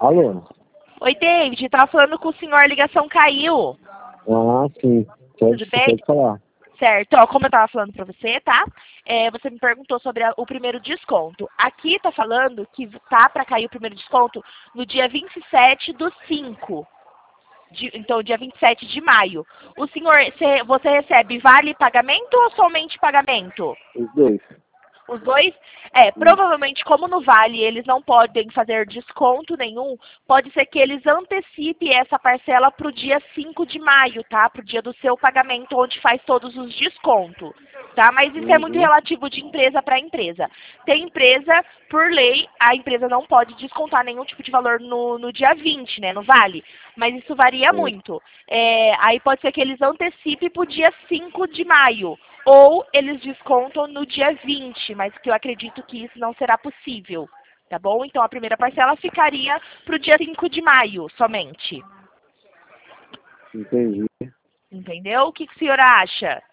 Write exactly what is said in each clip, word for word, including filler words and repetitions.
Alô? Oi, David, tava falando com o senhor, a ligação caiu. Ah, sim. Pode, Tudo bem? pode falar. Certo, ó, como eu tava falando pra você, tá? É, você me perguntou sobre a- o primeiro desconto. Aqui tá falando que tá pra cair o primeiro desconto no dia vinte e sete do cinco. De- então, dia vinte e sete de maio. O senhor, cê- você recebe vale pagamento ou somente pagamento? Os dois. Os dois? É, Isso. provavelmente, como no Vale eles não podem fazer desconto nenhum, pode ser que eles antecipem essa parcela para o dia cinco de maio, tá? Para o dia do seu pagamento, onde faz todos os descontos, tá? Mas isso é muito Uhum. relativo de empresa para empresa. Tem empresa, por lei, a empresa não pode descontar nenhum tipo de valor no, no dia vinte, né? No Vale. Mas isso varia É. muito. É, aí pode ser que eles antecipem para o dia cinco de maio. Ou eles descontam no dia vinte, mas que eu acredito que isso não será possível, tá bom? Então a primeira parcela ficaria para o dia cinco de maio somente. Entendi. Entendeu? O que, que o senhor acha?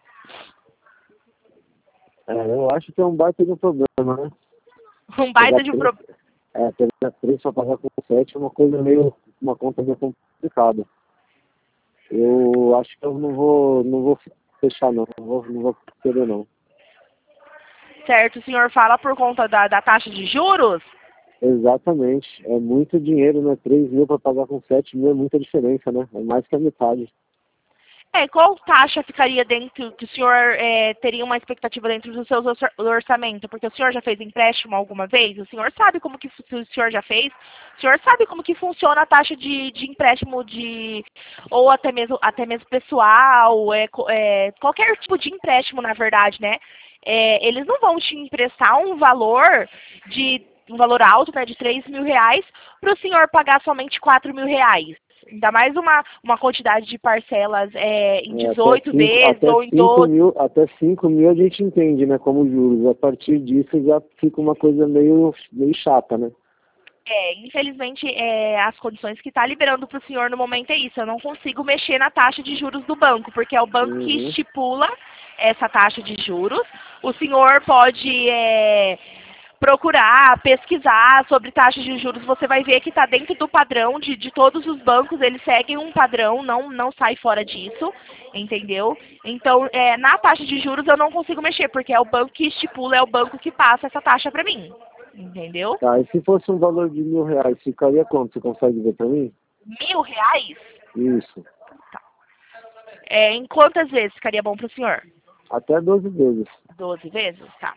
É, eu acho que é um baita de um problema, né? Um Pegar baita de um três, problema. é, pegar três pra pagar com sete é uma coisa meio, uma conta meio complicada. Eu acho que eu não vou, não vou fechar não, não vou, não vou querer não. Certo, o senhor fala por conta da, da taxa de juros? Exatamente. É muito dinheiro, né? Três mil para pagar com sete mil é muita diferença, né? É mais que a metade. É, qual taxa ficaria dentro, que o senhor é, teria uma expectativa dentro do seu orça- do orçamento? Porque o senhor já fez empréstimo alguma vez? O senhor sabe como que, se o senhor já fez, o senhor sabe como que funciona a taxa de, de empréstimo de, ou até mesmo, até mesmo pessoal, é, co- é, qualquer tipo de empréstimo, na verdade, né? É, eles não vão te emprestar um valor de, um valor alto, né, de três mil reais, para o senhor pagar somente quatro mil reais. Ainda mais uma, uma quantidade de parcelas é, em É, até dezoito cinco, vezes até ou em cinco doze. mil, até cinco mil a gente entende, né, como juros. A partir disso já fica uma coisa meio, meio chata, né? É, infelizmente, é, as condições que está liberando para o senhor no momento é isso. Eu não consigo mexer na taxa de juros do banco, porque é o banco que Uhum. estipula essa taxa de juros. O senhor pode é, procurar, pesquisar sobre taxas de juros. Você vai ver que está dentro do padrão de, de todos os bancos. Eles seguem um padrão, não, não sai fora disso, entendeu? Então, é, na taxa de juros eu não consigo mexer, porque é o banco que estipula, é o banco que passa essa taxa para mim, entendeu? Tá, e se fosse um valor de mil reais, ficaria quanto? Você consegue ver pra mim? Mil reais? Isso. É, em quantas vezes ficaria bom para o senhor? Até doze vezes. Doze vezes? Tá.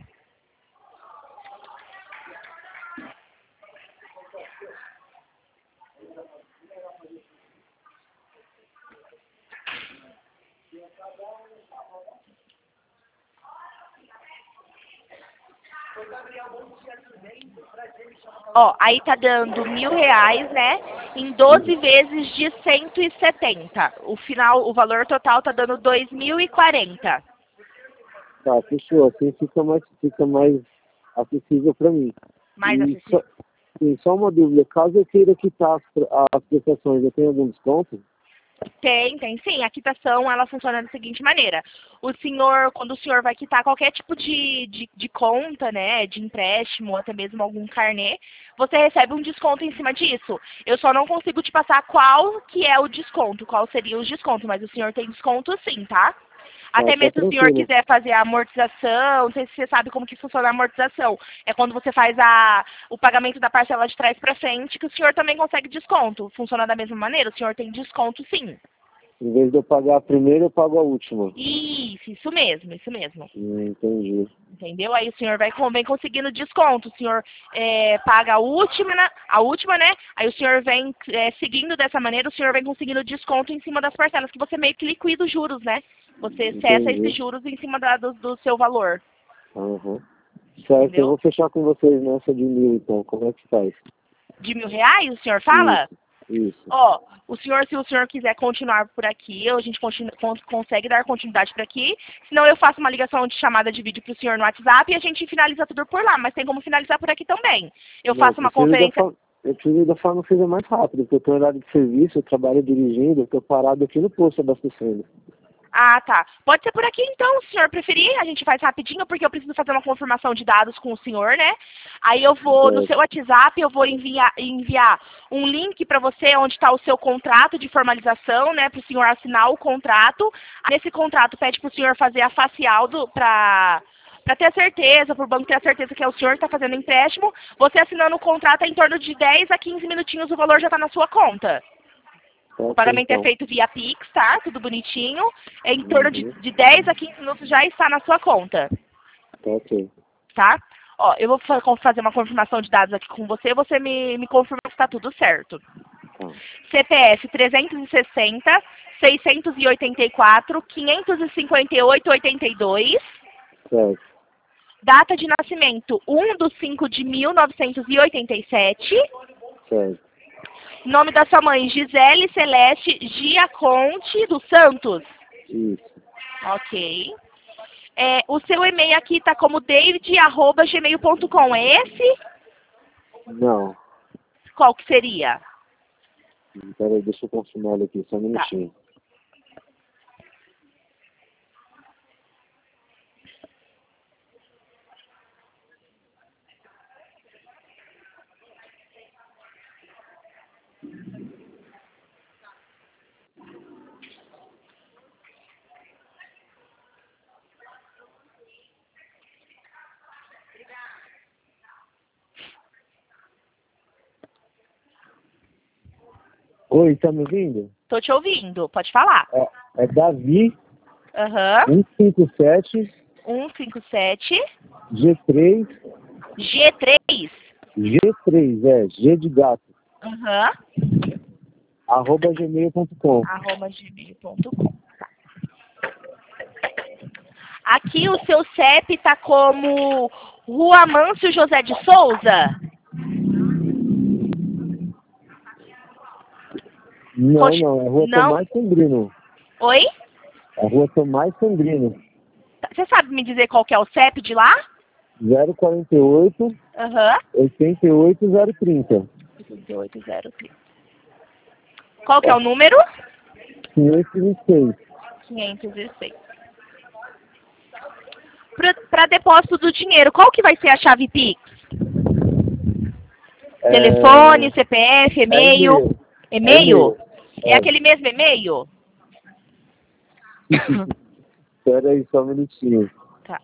Ó, aí tá dando mil reais, né? Em doze vezes de cento e setenta. O final, o valor total tá dando dois mil e quarenta. Tá, fechou. Assim fica mais, fica mais acessível pra mim. Mais E só, acessível. sim, só uma dúvida. Caso eu queira quitar as, pre- as prestações, eu tenho algum desconto? Tem, tem sim. A quitação, ela funciona da seguinte maneira. O senhor, quando o senhor vai quitar qualquer tipo de, de, de conta, né, de empréstimo, ou até mesmo algum carnê, você recebe um desconto em cima disso. Eu só não consigo te passar qual que é o desconto, qual seria o desconto, mas o senhor tem desconto sim, tá? Tá, Até tá mesmo se o senhor tranquilo. quiser fazer a amortização, não sei se você sabe como que funciona a amortização. É quando você faz a, o pagamento da parcela de trás para frente, que o senhor também consegue desconto. Funciona da mesma maneira? O senhor tem desconto sim. Em vez de eu pagar a primeira, eu pago a última. Isso, isso mesmo, isso mesmo. Hum, entendi. Entendeu? Aí o senhor vai com- vem conseguindo desconto. O senhor é, paga a última, né? a última, né? Aí o senhor vem é, seguindo dessa maneira, o senhor vem conseguindo desconto em cima das parcelas, que você meio que liquida os juros, né? Você cessa esses Entendi. juros em cima da- do, do seu valor. Uhum. Certo, eu Entendeu? vou fechar com vocês nessa de mil, então. Como é que faz? De mil reais, o senhor fala? Isso, isso. Ó, o senhor, se o senhor quiser continuar por aqui, a gente continu, con- consegue dar continuidade por aqui. Senão eu faço uma ligação de chamada de vídeo pro senhor no WhatsApp e a gente finaliza tudo por lá. Mas tem como finalizar por aqui também. Eu Não, eu faço uma preciso da conferência. forma, eu preciso da forma que seja mais rápido, porque eu tenho horário de serviço, eu trabalho dirigindo, eu estou parado aqui no posto abastecendo. Ah, tá. Pode ser por aqui então, se o senhor preferir. A gente faz rapidinho, porque eu preciso fazer uma confirmação de dados com o senhor, né? Aí eu vou, no seu WhatsApp, eu vou enviar, enviar um link para você onde está o seu contrato de formalização, né? Para o senhor assinar o contrato. Nesse contrato pede para o senhor fazer a facial para... Para ter a certeza, para o banco ter a certeza que é o senhor que está fazendo o empréstimo, você assinando o contrato é em torno de dez a quinze minutinhos, o valor já está na sua conta. Tá, O pagamento então. é feito via Pix, tá? Tudo bonitinho. É em torno de, Uhum. de dez a quinze minutos já está na sua conta, Tá, ok. tá? Ó, eu vou fa- fazer uma confirmação de dados aqui com você, você me, me confirma que está tudo certo. Tá. C P F trezentos e sessenta, seiscentos e oitenta e quatro, quinhentos e cinquenta e oito, oitenta e dois. Certo. Data de nascimento um de cinco de mil novecentos e oitenta e sete. Certo. Nome da sua mãe, Gisele Celeste Giaconte dos Santos. Isso. Ok. É, o seu e-mail aqui está como david arroba gmail ponto com. É esse? Não. Qual que seria? Peraí, deixa eu confirmar ele aqui, só um Tá. minutinho. Oi, tá me ouvindo? Tô te ouvindo. Pode falar. É, é Davi Aham. cento e cinquenta e sete cento e cinquenta e sete. G três G três. G três, é, G de gato, Aham. arroba gmail ponto com. Arroba gmail ponto com. Tá. Aqui o seu C E P tá como Rua Mâncio José de Souza. Não, Poxa, não, é Rua não. Tomás Sandrino. Oi? É Rua Tomás Sandrino. Você sabe me dizer qual que é o C E P de lá? zero quarenta e oito, Aham. oitenta e oito, zero trinta. oitenta e oito zero três. Qual que é o número? quinhentos e vinte e seis. quinhentos e seis. Para depósito do dinheiro, qual que vai ser a chave Pix? É... Telefone, C P F, e-mail? e-mail. E-mail? É, É. aquele mesmo e-mail? Espera aí só um minutinho. Tá.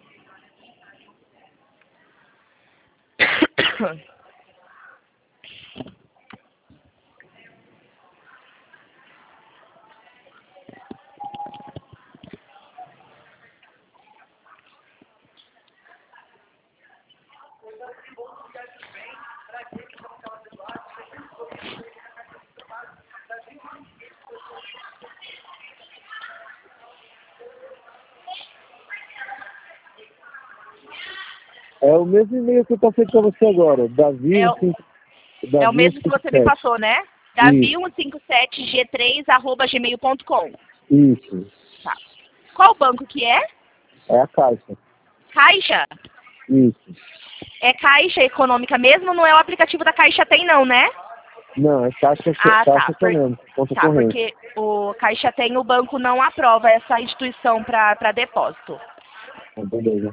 É o mesmo e-mail que eu passei para você agora. Davi, É o, cinco, Davi é o mesmo que você me passou, né? Davi cento e cinquenta e sete G três arroba gmail ponto com. Isso. Tá. Qual banco que é? É a caixa. Caixa? Isso. É Caixa Econômica mesmo? Não é o aplicativo da Caixa Tem, não, né? Não, é caixa, Ah, caixa tá. Por- econômica, conta Tá, corrente. porque o Caixa Tem, o banco não aprova essa instituição para depósito. Ah, beleza.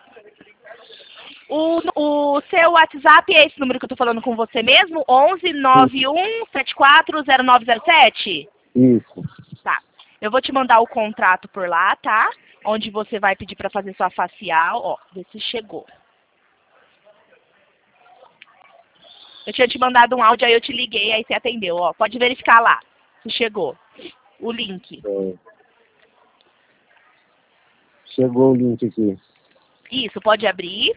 O, o seu WhatsApp é esse número que eu tô falando com você mesmo? onze nove um sete quatro zero nove zero sete? Isso. Tá. Eu vou te mandar o contrato por lá, tá? Onde você vai pedir para fazer sua facial. Ó, vê se chegou. Eu tinha te mandado um áudio, aí eu te liguei, aí você atendeu. Ó, pode verificar lá se chegou. O link. É. Chegou o link aqui. Isso, pode abrir.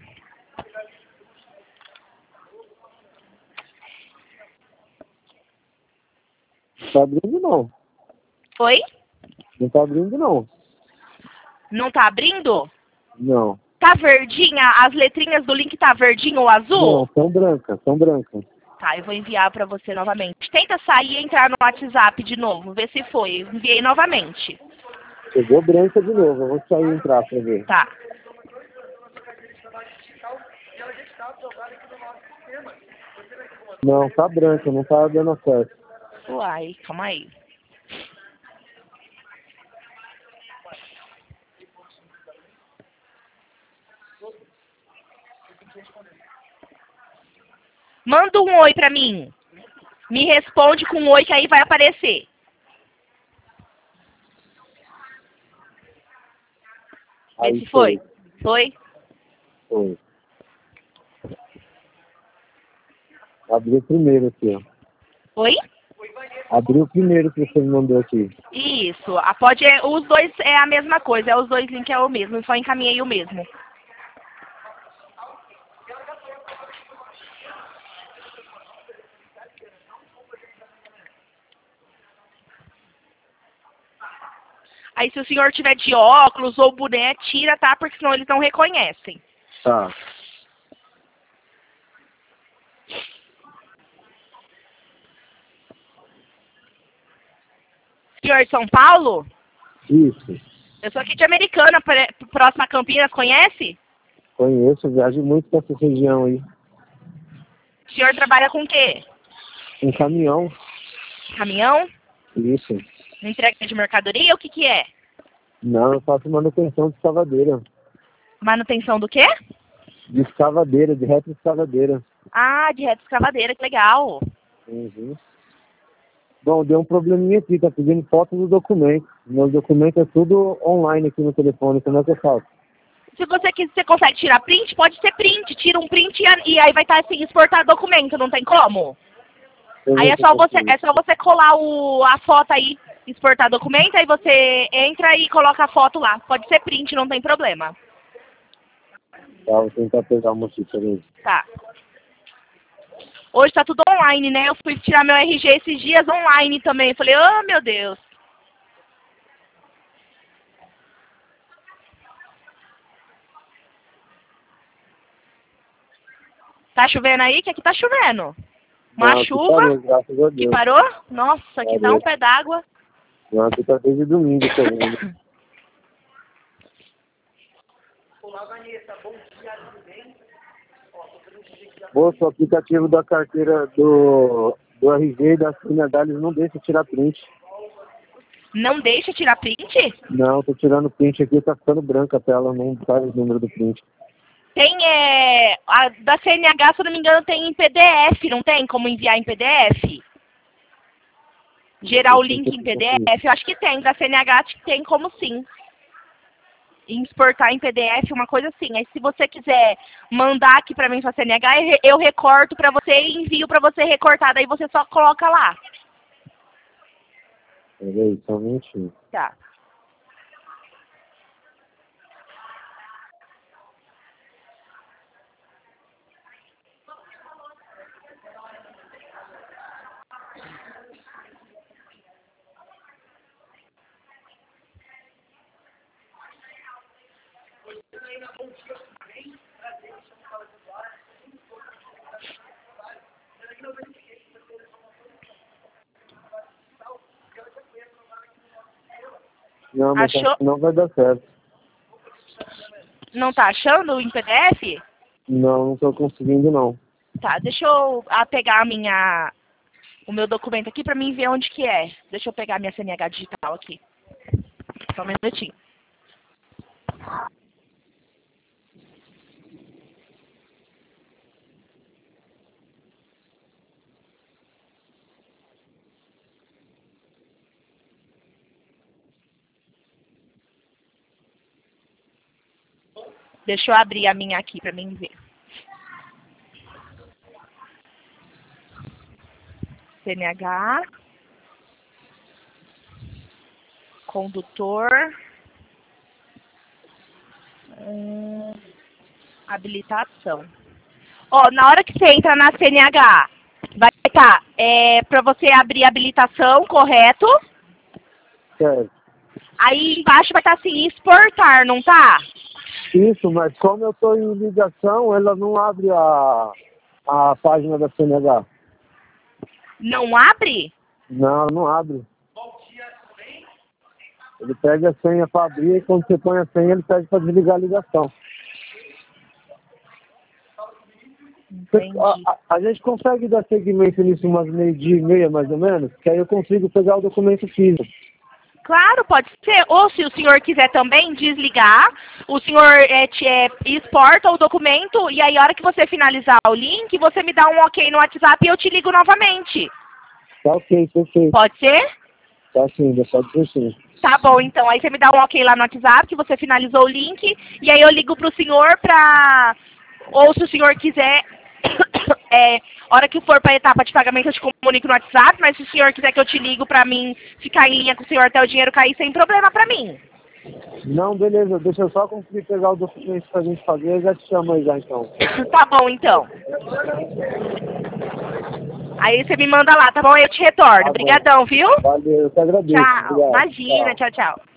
Não tá abrindo não. Oi? Não tá abrindo não. Não tá abrindo? Não. Tá verdinha? As letrinhas do link tá verdinho ou azul? Não, são brancas, são brancas. Tá, eu vou enviar pra você novamente. Tenta sair e entrar no WhatsApp de novo, ver se foi. Eu enviei novamente. Chegou branca de novo, eu vou sair e entrar pra ver. Tá. Não, tá branca, não tá dando certo. Uai, calma aí. Manda um oi pra mim. Me responde com um oi que aí vai aparecer. Vê Aí se foi. Foi? Foi. Abriu o primeiro aqui, ó. Oi? Abriu o primeiro que você me mandou aqui. Isso. A pode, é, os dois é a mesma coisa. É os dois links é o mesmo. Eu só encaminhei o mesmo. Aí se o senhor tiver de óculos ou boné, tira, tá? Porque senão eles não reconhecem. Tá. Senhor de São Paulo? Isso. Eu sou aqui de Americana, pré- próxima a Campinas, conhece? Conheço, viajo muito pra essa região aí. O senhor trabalha com o quê? Um caminhão. Caminhão? Isso. Entrega de mercadoria? O que que é? Não, eu faço manutenção de escavadeira. Manutenção do quê? De escavadeira, de reta escavadeira. Ah, de reta escavadeira, que legal. Uhum. Bom, deu um probleminha aqui, tá pedindo foto do documento. Meus documentos é tudo online aqui no telefone, como é que eu faço? Se você quiser, você consegue tirar print, pode ser print. Tira um print e, a- e aí vai estar assim, exportar documento, não tem como? Eu Aí vou é só você, conseguir. é só você colar o, a foto aí, exportar documento, aí você entra e coloca a foto lá. Pode ser print, não tem problema. Tá, vou tentar pegar uma xícara aí. Tá. Hoje tá tudo online, né? Eu fui tirar meu R G esses dias online também. Falei, oh meu Deus. Tá chovendo aí? Que aqui tá chovendo. Uma Não, aqui chuva parou, graças a que Deus. parou. Nossa, aqui tá Parou. um pé d'água. Não, aqui tá desde domingo, tô vendo. Moço, o aplicativo da carteira do, do R G e da Sinedal, eles não deixam tirar print. Não deixa tirar print? Não, tô tirando print aqui, tá ficando branca a tela, não faz o número do print. Tem, é... A da C N H, se eu não me engano, tem em P D F, não tem como enviar em P D F? Gerar o link em P D F? Eu acho que tem. Da C N H acho que tem como sim. Exportar em P D F, uma coisa assim. Aí se você quiser mandar aqui pra mim sua C N H, eu re- eu recorto pra você e envio pra você recortar. Daí você só coloca lá. Peraí, só um minutinho. Tá. Não, mas Achou? acho que não vai dar certo. Não tá achando em P D F? Não, não tô conseguindo não. Tá, deixa eu ah, pegar a minha, o meu documento aqui pra mim ver onde que é. Deixa eu pegar a minha C N H digital aqui. Só um minutinho. Deixa eu abrir a minha aqui pra mim ver. C N H. Condutor. Hum, habilitação. Ó, na hora que você entra na C N H, vai estar é, para você abrir a habilitação, correto? Certo. Aí embaixo vai estar assim, exportar, não tá? Isso, mas como eu tô em ligação, ela não abre a, a página da C N H. Não abre? Não, não abre. Ele pede a senha para abrir e quando você põe a senha, ele pede para desligar a ligação. Entendi. A, a, a gente consegue dar seguimento nisso umas meio-dia e meia, mais ou menos, que aí eu consigo pegar o documento físico. Claro, pode ser. Ou se o senhor quiser também desligar, o senhor é, te, é, exporta o documento e aí a hora que você finalizar o link, você me dá um ok no WhatsApp e eu te ligo novamente. Tá ok, perfeito. Pode ser? Tá sim, deixa de ser sim. Tá bom, então. Aí você me dá um ok lá no WhatsApp, que você finalizou o link, e aí eu ligo pro senhor pra... Ou se o senhor quiser, é, hora que for pra etapa de pagamento eu te comunico no WhatsApp, mas se o senhor quiser que eu te ligo pra mim ficar em linha com o senhor até o dinheiro cair, sem problema pra mim. Não, beleza, deixa eu só conseguir pegar o documento pra gente fazer, eu já te chamo aí já então. Tá bom, então. Aí você me manda lá, tá bom? Aí eu te retorno. Tá bom. Obrigadão, viu? Valeu, eu te agradeço. Tchau. Obrigado. Imagina, Tchau. tchau, tchau.